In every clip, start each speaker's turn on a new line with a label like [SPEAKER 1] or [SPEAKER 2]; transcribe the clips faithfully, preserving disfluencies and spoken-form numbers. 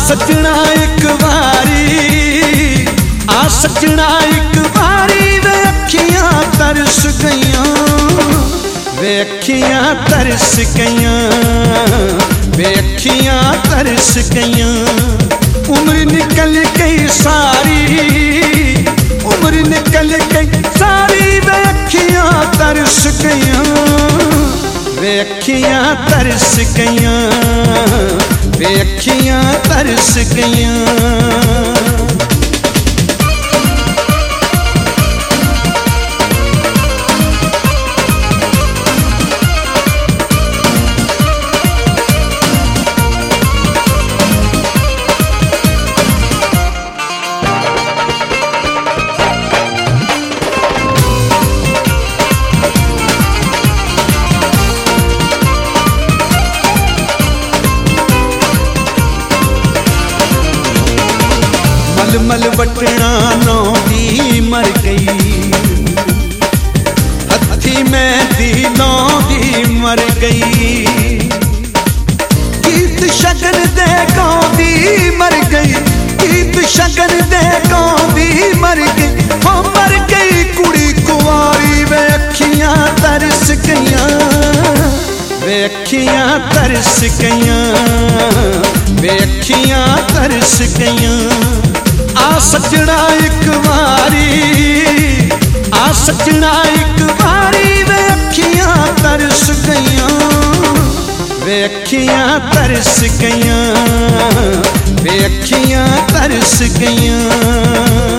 [SPEAKER 1] सजना एक बारी, आ सजना एक बारी, वे अखियां तरस गईयां, वे अखियां तरस गईयां, वे अखियां तरस गईयां। उम्र निकल गई सारी, उम्र निकल गई सारी, वे अखियां तरस गईयां, वे अखियां तरस गईयां, वे अखियां तरस गईयां। मल बटना नौंदी मर गई, हथी मेहंदी नौंदी मर गई, गीत शगन दे गाँदी मर गई, गीत शगन दे गाँदी मर गई, हो मर गई कुड़ी कुंवारी, वे अखियां तरस गईयां, वे अखियां तरस गईयां, वे अखियां तरस गईयां। आ सजना एक बारी, आ सजना एक बारी, वे अखियां तरस गईयां, वे अखियां तरस गईयां, वे अखियां तरस गईयां।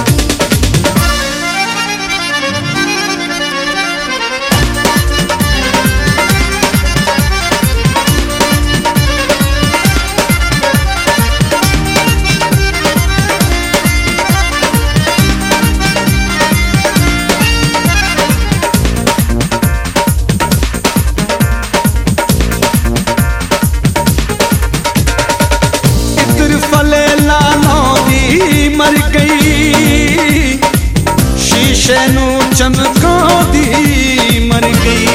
[SPEAKER 1] मर गई शीशे नू चमकांदी मर गई,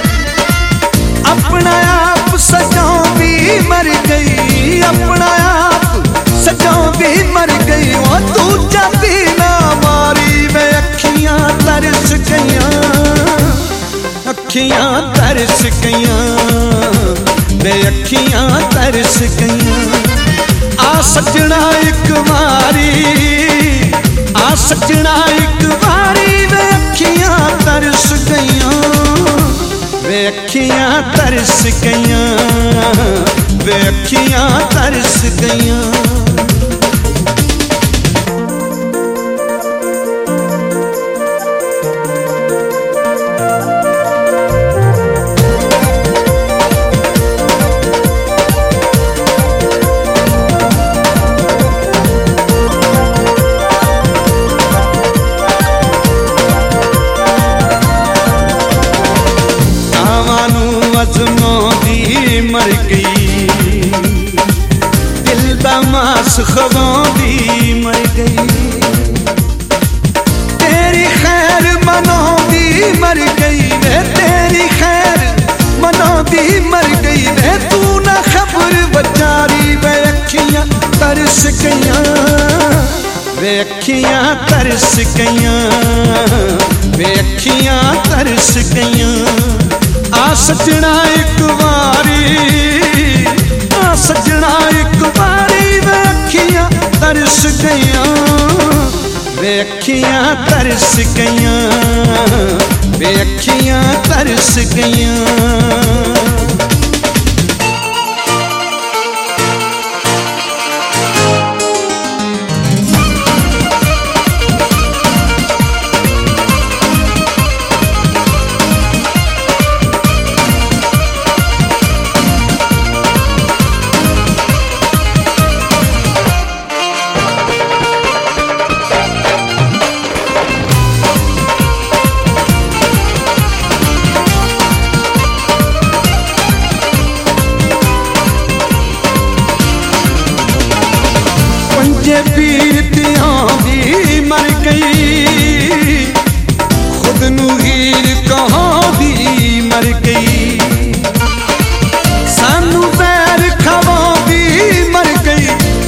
[SPEAKER 1] अपना आप सजाऊंदी मर गई, अपना आप सजाऊंदी मर गई, वो तू जाती ना मारी, वे अखियां तरस गईयां, अखियां तरस गईयां, वे अखियां तरस गईयां। आ सजना एक बारी, आ सजना एक बारी, वे अखियां तरस गईयां, वे अखियां तरस गईयां, वे अखियां तरस गईयां। अजमांदी मर गई, दिल दा मास खवांदी मर गई, तेरी खैर मनांदी मर गई, वे तेरी खैर मनांदी मर गई, वे तू ना खबर बचारी, वे अखियां तरस गईयां, वे अखियां तरस गईयां, वे अखियां तरस गईयां। आ सजना एक बारी, आ सजना एक बारी, वे अखियां तरस गईयां, वे अखियां तरस गईयां, वे अखियां तरस गईयां। पीरतियां दी मर गई, खुद नू हीर कहां दी मर गई, सानू बैर खवां दी मर गई,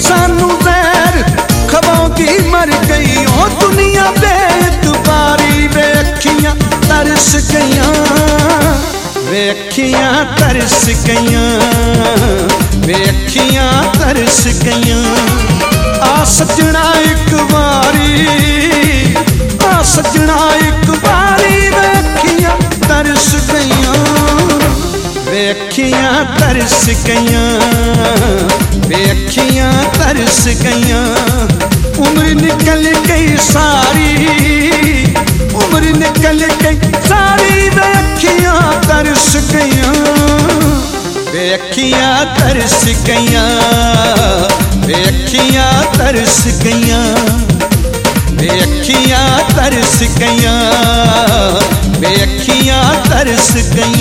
[SPEAKER 1] तरस गईयां, वे अखियां तरस गईयां। आ सजना एक बारी, आ सजना एक बारी, वे अखियां तरस गईयां, वे अखियां तरस गईयां, वे अखियां तरस गईयां। उम्र निकल गई सारी, उम्र निकल गई सारी, वे अखियां तरस गईयां, वे अखियां तरस गईयां, वे अखियां तरस गईयां, वे अखियां तरस गईयां, वे अखियां तरस गईयां।